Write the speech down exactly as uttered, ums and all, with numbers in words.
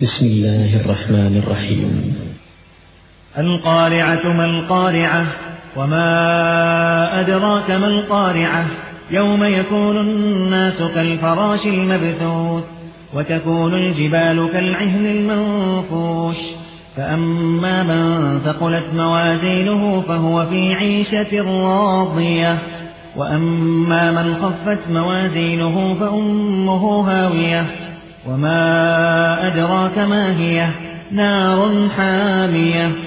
بسم الله الرحمن الرحيم. القارعة ما القارعة وما أدراك ما القارعة يوم يكون الناس كالفراش المبثوث وتكون الجبال كالعهن المنفوش فأما من ثقلت موازينه فهو في عيشة راضية وأما من خفت موازينه فأمه هاوية وما أدراك ما هي نار حامية